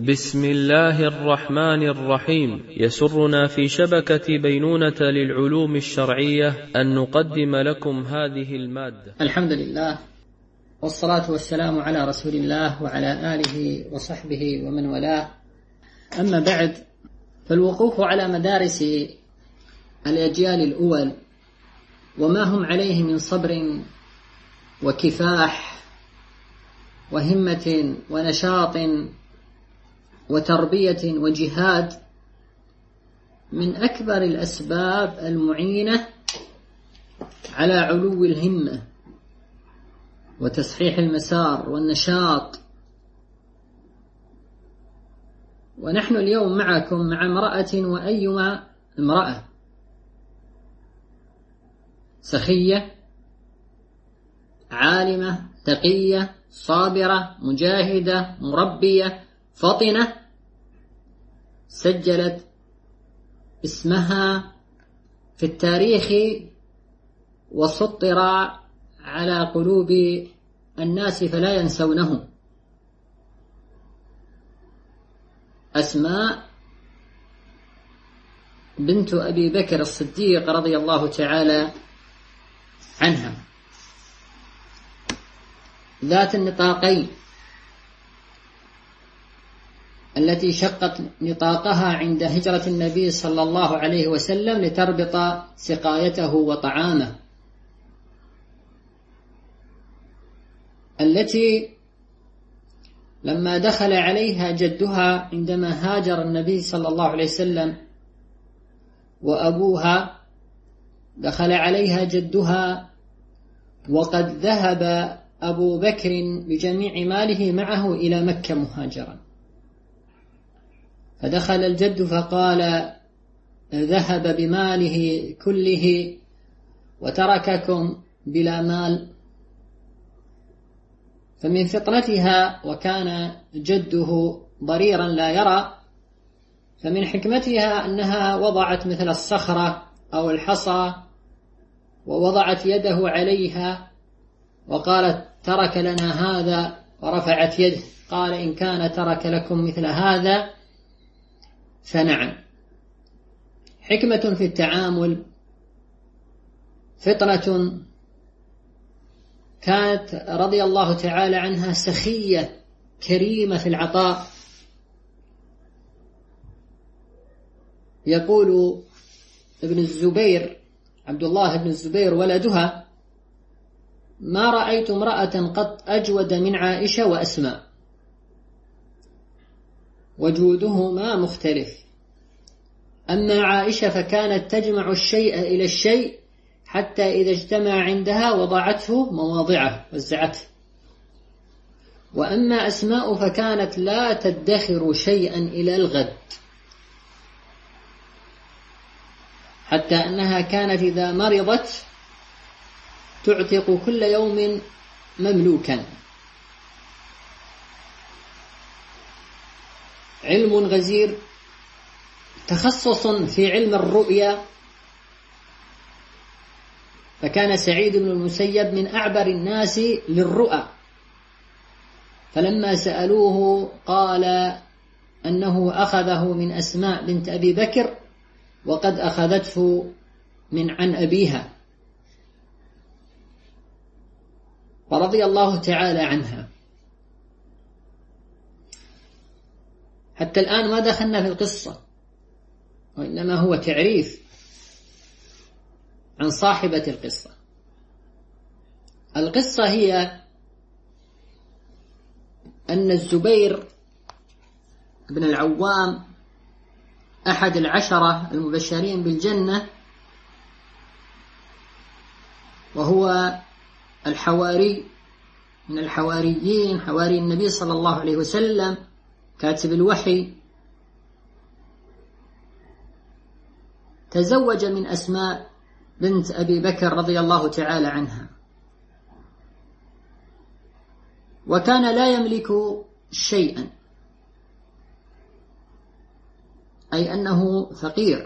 بسم الله الرحمن الرحيم. يسرنا في شبكة بينونة للعلوم الشرعية أن نقدم لكم هذه المادة. الحمد لله والصلاة والسلام على رسول الله وعلى آله وصحبه ومن والاه. أما بعد، فالوقوف على مدارس الأجيال الأول وما هم عليه من صبر وكفاح وهمة ونشاط وتربية وجهاد من أكبر الأسباب المعينة على علو الهمة وتصحيح المسار والنشاط. ونحن اليوم معكم مع امرأة، وأيما امرأة سخية عالمة تقية صابرة مجاهدة مربية فطنة، سجلت اسمها في التاريخ وسطر على قلوب الناس فلا ينسونه. أسماء بنت أبي بكر الصديق رضي الله تعالى عنها، ذات النطاقين التي شقت نطاقها عند هجرة النبي صلى الله عليه وسلم لتربط سقايته وطعامه، التي لما دخل عليها جدها عندما هاجر النبي صلى الله عليه وسلم وأبوها، دخل عليها جدها وقد ذهب أبو بكر بجميع ماله معه إلى مكة مهاجرا، فدخل الجد فقال: ذهب بماله كله وترككم بلا مال. فمن فطنتها، وكان جده ضريرا لا يرى، فمن حكمتها أنها وضعت مثل الصخرة أو الحصى ووضعت يده عليها وقالت: ترك لنا هذا، ورفعت يده. قال: إن كان ترك لكم مثل هذا فنعم. حكمة في التعامل، فطنة. كانت رضي الله تعالى عنها سخية كريمة في العطاء. يقول ابن الزبير، عبد الله بن الزبير ولدها: ما رأيت امرأة قط أجود من عائشة وأسماء، وجودهما مختلف. أما عائشة فكانت تجمع الشيء إلى الشيء حتى إذا اجتمع عندها وضعته مواضعه وزعته. وأما أسماء فكانت لا تدخر شيئا إلى الغد، حتى أنها كانت إذا مرضت تعتق كل يوم مملوكا. علم غزير، تخصص في علم الرؤيا. فكان سعيد بن المسيب من أعبر الناس للرؤى، فلما سألوه قال أنه أخذه من أسماء بنت أبي بكر وقد أخذته عن أبيها، فرضي الله تعالى عنها. حتى الآن ما دخلنا في القصة، وإنما هو تعريف عن صاحبة القصة. القصة هي أن الزبير بن العوام أحد 10 المبشرين بالجنة، وهو الحواري من الحواريين، حواري النبي صلى الله عليه وسلم، كاتب الوحي، تزوج من أسماء بنت أبي بكر رضي الله تعالى عنها، وكان لا يملك شيئا، أي أنه فقير.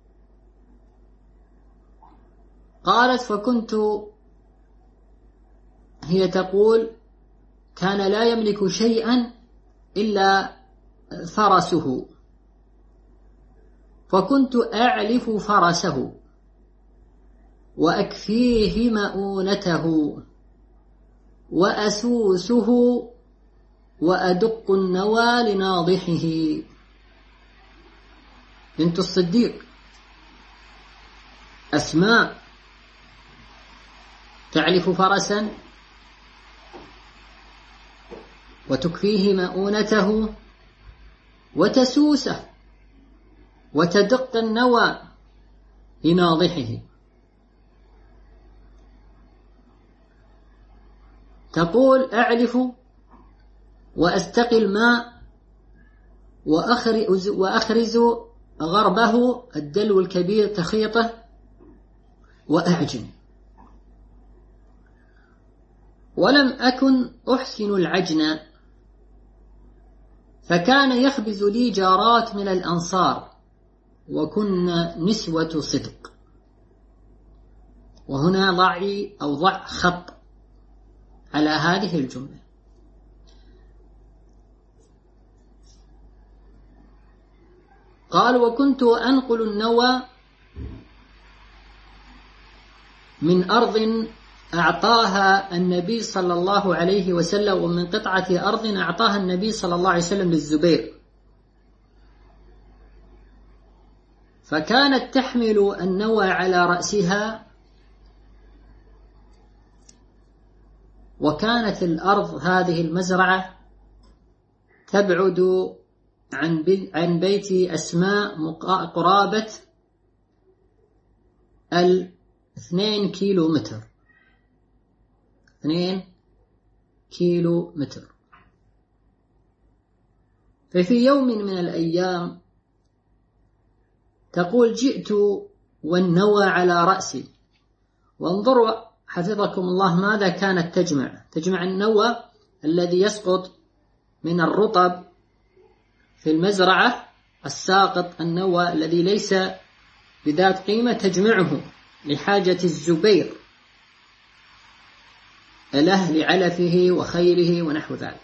قالت: فكنت، هي تقول: كان لا يملك شيئا إلا فرسه، فكنت أعلف فرسه وأكفيه مؤونته وأسوسه وأدق النوى لناضحه. بنت الصديق أسماء تعلف فرسا وتكفيه مؤونته وتسوسه وتدق النوى لناضحه. تقول أعلف وأستقي الماء وأخرز غربه الدلو الكبير تخيطه وأعجن، ولم أكن أحسن العجن، فكان يخبز لي جارات من الأنصار وكن نسوة صدق. وهنا ضع خط على هذه الجملة. قال وكنت أنقل النوى من أرض أعطاها النبي صلى الله عليه وسلم، ومن قطعة أرض أعطاها النبي صلى الله عليه وسلم للزبير، فكانت تحمل النوى على رأسها، وكانت الأرض هذه المزرعة تبعد عن بيت أسماء قرابة 2 كيلومتر. 2 كيلومتر. ففي يوم من الأيام تقول جئت والنوى على رأسي. وانظروا حفظكم الله ماذا كانت تجمع النوى الذي يسقط من الرطب في المزرعة، الساقط النوى الذي ليس بذات قيمة تجمعه لحاجة الزبير له لعلفه وخيره ونحو ذلك.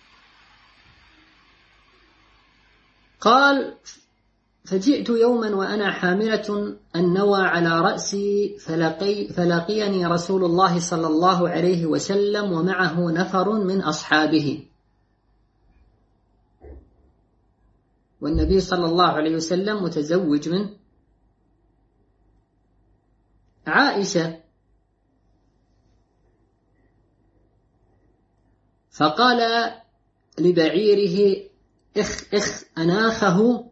قال فجئت يوما وأنا حاملة النوى على رأسي، فلقيني رسول الله صلى الله عليه وسلم ومعه نفر من أصحابه، والنبي صلى الله عليه وسلم متزوج من عائشة. فقال لبعيره اخ أناخه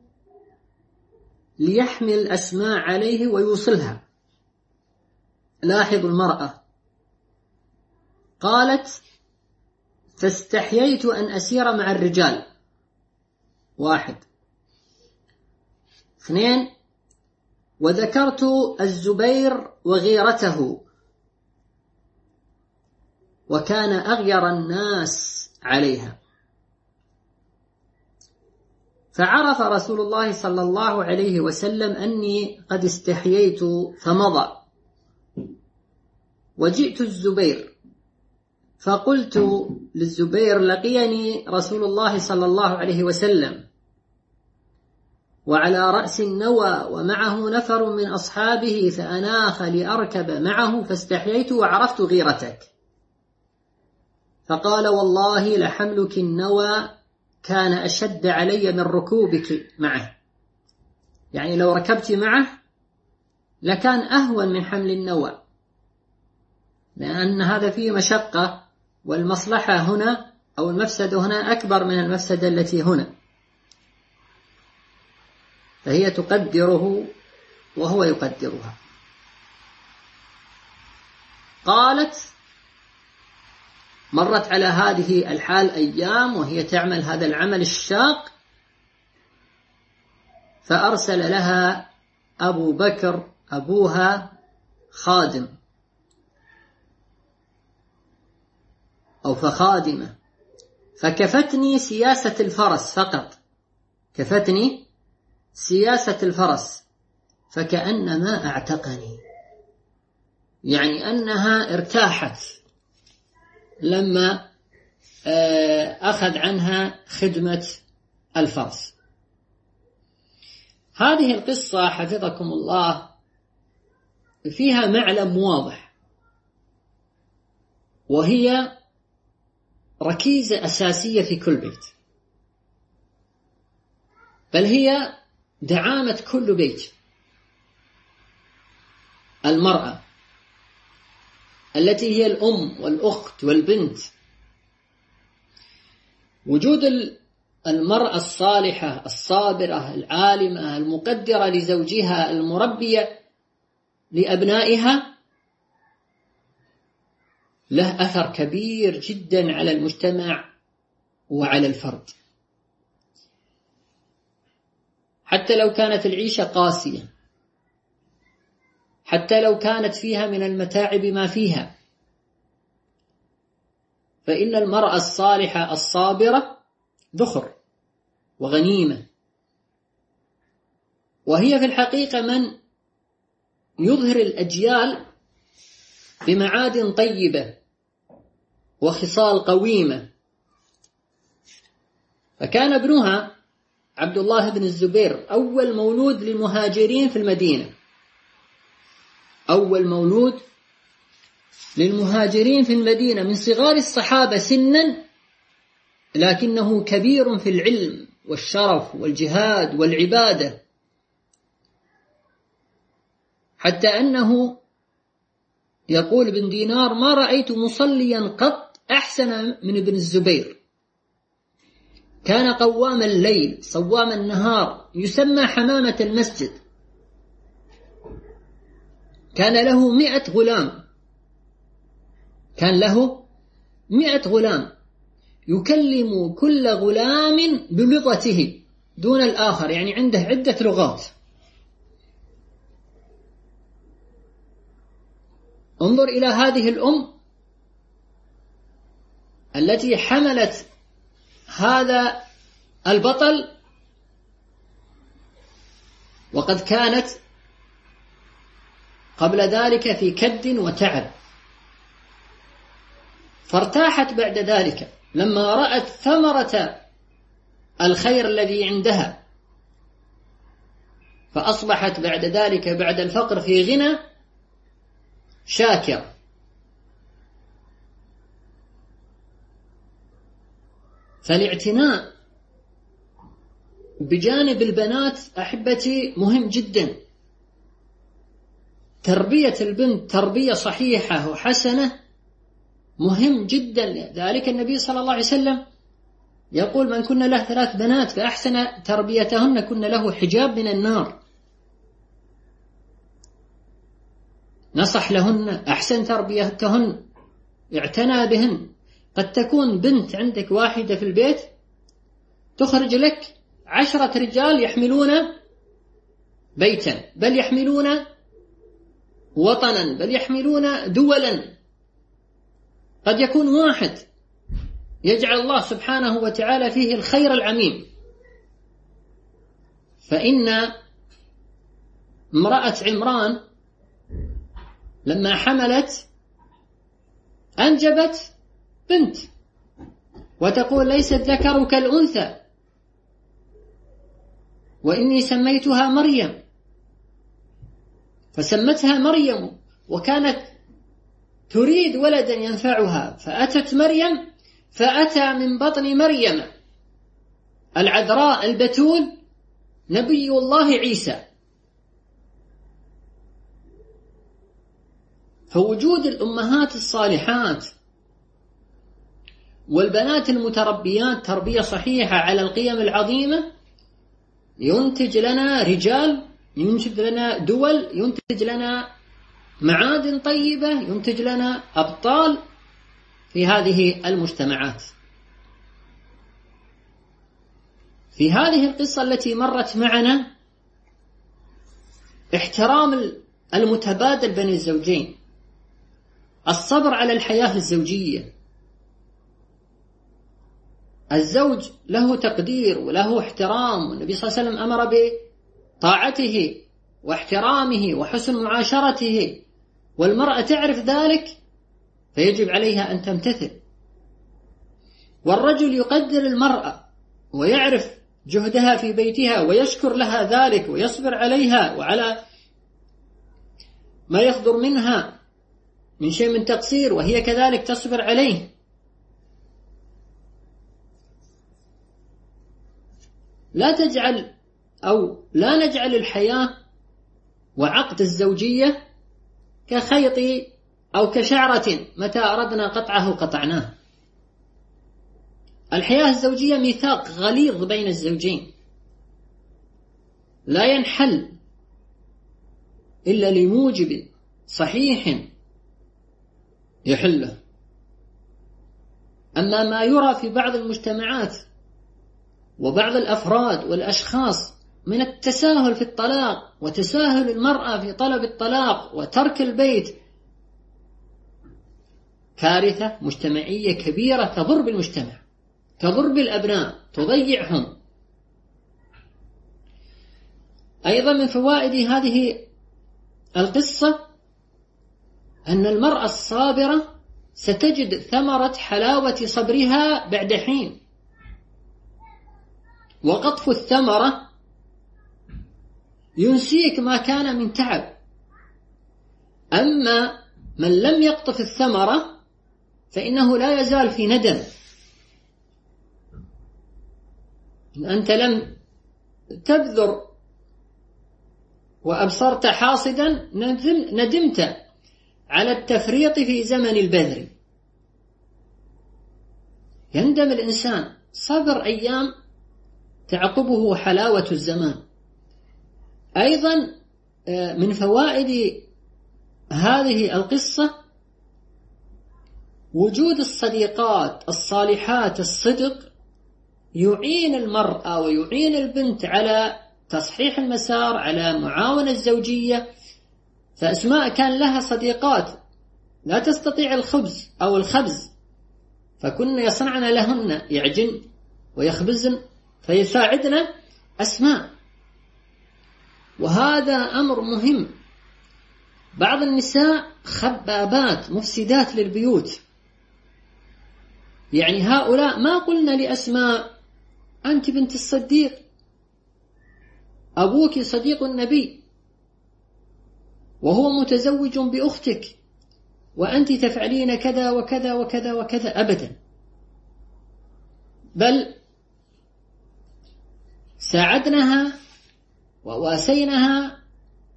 ليحمل أسماء عليه ويوصلها. لاحظوا المرأة. قالت فاستحييت أن أسير مع الرجال. 1. 2. وذكرت الزبير وغيرته، وكان أغير الناس عليها. فعرف رسول الله صلى الله عليه وسلم أني قد استحييت فمضى. وجئت الزبير فقلت للزبير لقيني رسول الله صلى الله عليه وسلم وعلى رأس النوى ومعه نفر من أصحابه، فأناخ لأركب معه فاستحييت وعرفت غيرتك. فقال والله لحملك النوى كان أشد علي من ركوبك معه، يعني لو ركبت معه لكان أهون من حمل النوى، لأن هذا فيه مشقة، والمصلحة هنا أو المفسدة هنا أكبر من المفسدة التي هنا، فهي تقدره وهو يقدرها. قالت مرت على هذه الحال أيام وهي تعمل هذا العمل الشاق، فأرسل لها أبو بكر أبوها خادم أو فخادمة، فكفتني سياسة الفرس فقط، كفتني سياسة الفرس، فكأنما اعتقني، يعني أنها ارتاحت لما أخذ عنها خدمة الفرس. هذه القصة حفظكم الله فيها معلم واضح، وهي ركيزة أساسية في كل بيت، بل هي دعامة كل بيت. المرأة التي هي الأم والأخت والبنت، وجود المرأة الصالحة الصابرة العالمة المقدرة لزوجها المربية لأبنائها له أثر كبير جدا على المجتمع وعلى الفرد، حتى لو كانت العيشة قاسية، حتى لو كانت فيها من المتاعب ما فيها، فإن المرأة الصالحة الصابرة ذخر وغنيمة، وهي في الحقيقة من يظهر الأجيال بمعادن طيبة وخصال قويمة. فكان ابنها عبد الله بن الزبير أول مولود للمهاجرين في المدينة، أول مولود للمهاجرين في المدينة من صغار الصحابة سنا، لكنه كبير في العلم والشرف والجهاد والعبادة، حتى أنه يقول ابن دينار: ما رأيت مصليا قط أحسن من ابن الزبير، كان قوام الليل صوام النهار، يسمى حمامة المسجد، كان له 100 غلام، كان له 100 غلام، يكلم كل غلام بلغته دون الآخر، يعني عنده عدة لغات. انظر إلى هذه الأم التي حملت هذا البطل، وقد كانت قبل ذلك في كد وتعب، فارتاحت بعد ذلك لما رأت ثمرة الخير الذي عندها، فأصبحت بعد ذلك بعد الفقر في غنى شاكر. فالاعتناء بجانب البنات أحبتي مهم جدا. تربية البنت تربية صحيحة وحسنة مهم جدا. ذلك النبي صلى الله عليه وسلم يقول: من كن له 3 بنات فأحسن تربيتهن كن له حجاب من النار. نصح لهن، أحسن تربيتهن، اعتنى بهن. قد تكون بنت عندك واحدة في البيت تخرج لك 10 رجال يحملون بيتا، بل يحملون وطنا، بل يحملون دولا. قد يكون واحد يجعل الله سبحانه وتعالى فيه الخير العميم. فإن امرأة عمران لما حملت أنجبت بنت، وتقول: ليس الذكر كالأنثى، وإني سميتها مريم، فسمتها مريم، وكانت تريد ولدا ينفعها، فأتت مريم، فأتى من بطن مريم العذراء البتول نبي الله عيسى. فوجود الأمهات الصالحات والبنات المتربيات تربية صحيحة على القيم العظيمة ينتج لنا رجال، ينتج لنا دول، ينتج لنا معادن طيبة، ينتج لنا أبطال في هذه المجتمعات. في هذه القصة التي مرت معنا احترام المتبادل بين الزوجين، الصبر على الحياة الزوجية. الزوج له تقدير وله احترام، والنبي صلى الله عليه وسلم أمر بطاعته واحترامه وحسن معاشرته، والمرأة تعرف ذلك فيجب عليها أن تمتثل. والرجل يقدر المرأة ويعرف جهدها في بيتها ويشكر لها ذلك ويصبر عليها وعلى ما يصدر منها من شيء من تقصير، وهي كذلك تصبر عليه. لا نجعل الحياة وعقد الزوجية كخيط أو كشعرة متى أردنا قطعه قطعناه. الحياة الزوجية ميثاق غليظ بين الزوجين لا ينحل إلا لموجب صحيح يحله. أما ما يرى في بعض المجتمعات وبعض الأفراد والأشخاص من التساهل في الطلاق وتساهل المرأة في طلب الطلاق وترك البيت، كارثة مجتمعية كبيرة تضر بالمجتمع، تضر بالأبناء، تضيعهم. أيضا من فوائد هذه القصة أن المرأة الصابرة ستجد ثمرة حلاوة صبرها بعد حين، وقطف الثمرة ينسيك ما كان من تعب. أما من لم يقطف الثمرة فإنه لا يزال في ندم. إن أنت لم تبذر وأبصرت حاصدا ندمت على التفريط في زمن البذر. يندم الإنسان، صبر أيام تعقبه حلاوة الزمان. أيضا من فوائد هذه القصة وجود الصديقات الصالحات الصدق يعين المرأة ويعين البنت على تصحيح المسار، على معاونة الزوجية. فأسماء كان لها صديقات لا تستطيع الخبز أو الخبز، فكن يصنعن لهن، يعجن ويخبزن فيساعدن أسماء. وهذا أمر مهم. بعض النساء خبابات مفسدات للبيوت، يعني هؤلاء ما قلنا لأسماء أنت بنت الصديق، أبوك صديق النبي وهو متزوج بأختك وأنت تفعلين كذا وكذا وكذا وكذا، أبدا. بل ساعدناها وواسينها،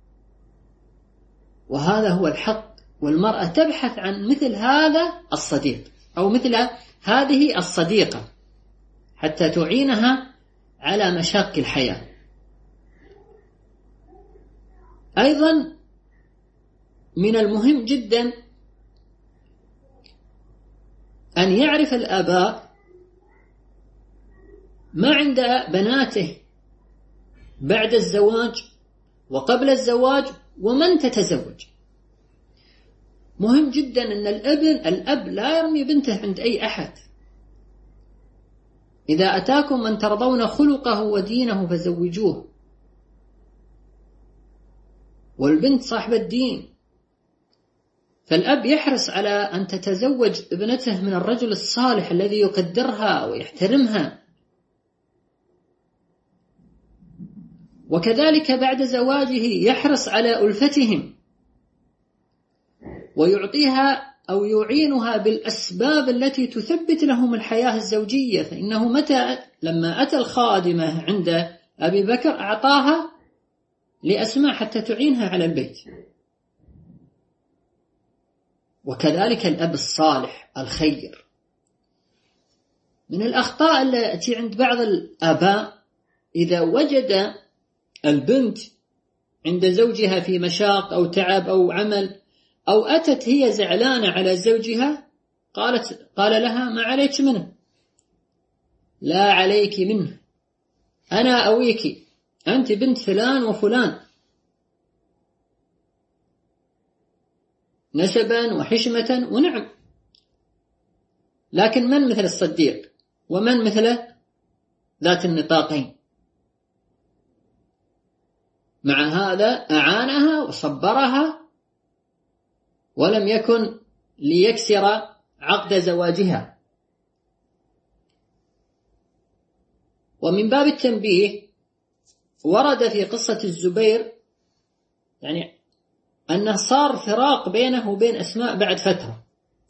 وهذا هو الحق. والمرأة تبحث عن مثل هذا الصديق أو مثل هذه الصديقة حتى تعينها على مشاق الحياة. أيضا من المهم جدا أن يعرف الآباء ما عند بناته بعد الزواج وقبل الزواج ومن تتزوج. مهم جدا أن الأب لا يرمي بنته عند أي أحد. إذا أتاكم من ترضون خلقه ودينه فزوجوه. والبنت صاحبة الدين، فالأب يحرص على أن تتزوج ابنته من الرجل الصالح الذي يقدرها ويحترمها. وكذلك بعد زواجه يحرص على ألفتهم ويعطيها أو يعينها بالأسباب التي تثبت لهم الحياة الزوجية. فإنه لما أتى الخادمة عند أبي بكر أعطاها لأسماء حتى تعينها على البيت. وكذلك الأب الصالح الخير. من الأخطاء التي عند بعض الآباء إذا وجد البنت عند زوجها في مشاق أو تعب أو عمل، أو أتت هي زعلانة على زوجها، قال لها ما عليك منه، لا عليك منه، أنا أويك، أنت بنت فلان وفلان، نسبا وحشمة ونعم. لكن من مثل الصديق ومن مثل ذات النطاقين؟ مع هذا أعانها وصبرها ولم يكن ليكسر عقد زواجها. ومن باب التنبيه ورد في قصة الزبير يعني أنه صار فراق بينه وبين أسماء بعد فترة،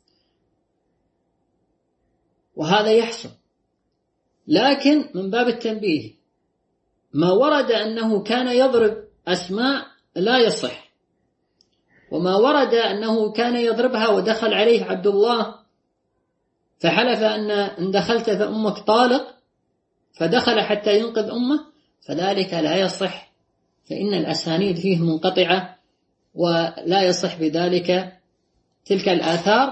وهذا يحصل، لكن من باب التنبيه ما ورد أنه كان يضرب أسماء لا يصح، وما ورد أنه كان يضربها ودخل عليه عبد الله فحلف أن دخلت فأمك طالق فدخل حتى ينقذ أمه، فذلك لا يصح، فإن الأسانيد فيه منقطعة ولا يصح بذلك تلك الآثار.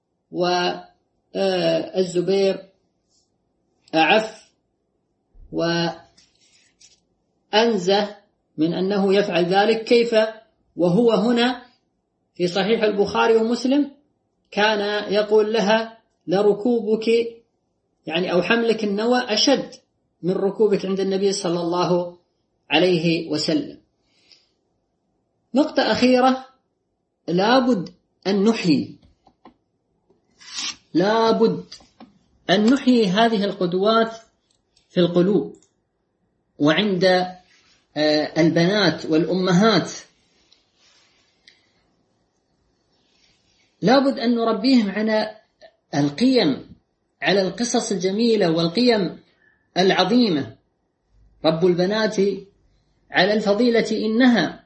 والزبير أعف وأنزه من أنه يفعل ذلك، كيف وهو هنا في صحيح البخاري ومسلم كان يقول لها لركوبك يعني أو حملك النوى أشد من ركوبك عند النبي صلى الله عليه وسلم. نقطة أخيرة، لابد أن نحيي هذه القدوات في القلوب وعند البنات والأمهات، لابد أن نربيهم على القيم، على القصص الجميلة والقيم العظيمة. رب البنات على الفضيلة إنها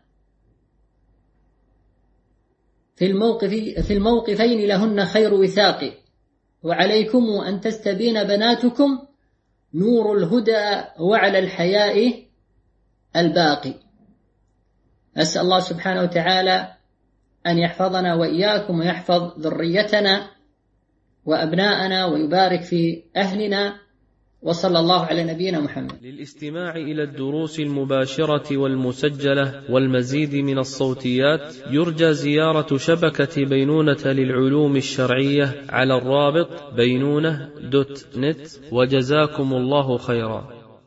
في الموقفين لهن خير وثاق، وعليكم أن تستبين بناتكم نور الهدى وعلى الحياء الباقي. أسأل الله سبحانه وتعالى أن يحفظنا وإياكم ويحفظ ذريتنا وأبناءنا ويبارك في أهلنا، وصلى الله على نبينا محمد. للاستماع إلى الدروس المباشرة والمسجلة والمزيد من الصوتيات يرجى زيارة شبكة بينونة للعلوم الشرعية على الرابط بينونة.net، وجزاكم الله خيرا.